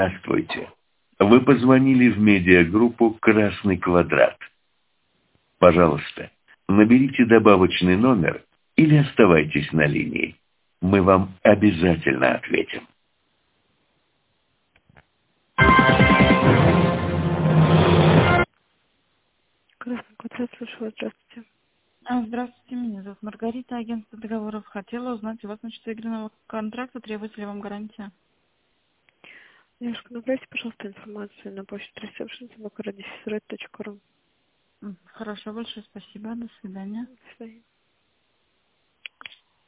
Здравствуйте. Вы позвонили в медиагруппу «Красный квадрат». Пожалуйста, наберите добавочный номер или оставайтесь на линии. Мы вам обязательно ответим. Красный квадрат, слушаю, здравствуйте. Здравствуйте, меня зовут Маргарита, агентство договоров. Хотела узнать у вас насчет игрального контракта, требуется ли вам гарантия? Девушка, направьте, пожалуйста, информацию на почту reception@radiofisorет.ru. Хорошо, большое спасибо, до свидания. До свидания.